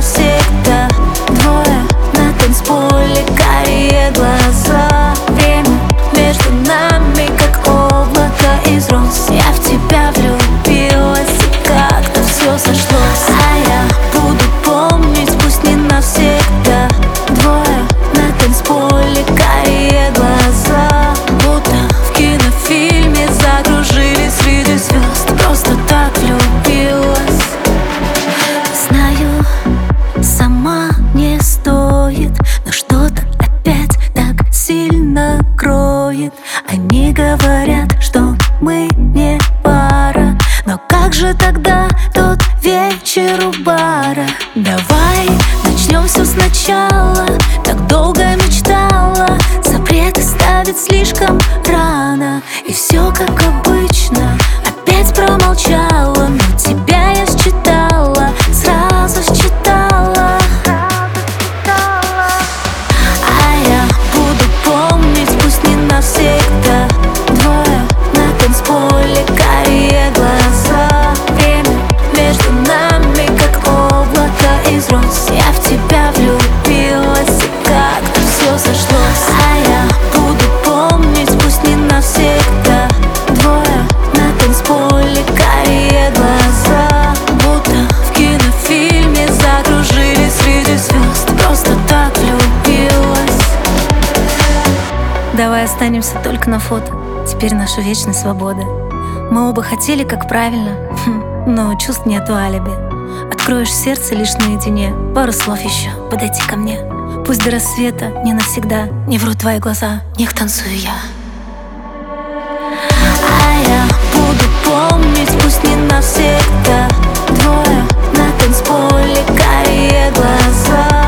навсегда. Двое на танцполе, карие глаза. Время между нами, как облако из роз. Я в тебя влюбилась, и как-то все сошлось. А я буду помнить, пусть не навсегда. Двое на танцполе, карие глаза. Будто в кинофильме закружились среди звезд. Просто так влюбилась. Знаю, сама не стоит, но что-то опять так сильно кроет. Они говорят, что мы не пара, но как же тогда тот вечер у бара? Давай начнем все сначала. Так долго мечтала, запреты ставить слишком рано. И все как обычно, опять промолчала. Но тебя я считала, сразу считала. А я буду помнить, пусть не навсегда. Двое на танцполе, карие глаза. Время между нами, как облако из роз. Я в тебя влюбилась, и как-то все сошлось. А я буду помнить, пусть не навсегда. Двое на танцполе, карие глаза. Будто в кинофильме закружились среди звезд. Просто так влюбилась. Давай останемся только на фото. Теперь наша вечная свобода. Мы оба хотели, как правильно, но чувств нету алиби. Откроешь сердце лишь наедине. Пару слов еще, подойти ко мне. Пусть до рассвета, не навсегда. Не врут твои глаза, в них танцую я. А я буду помнить, пусть не навсегда. Двое на танцполе, карие глаза.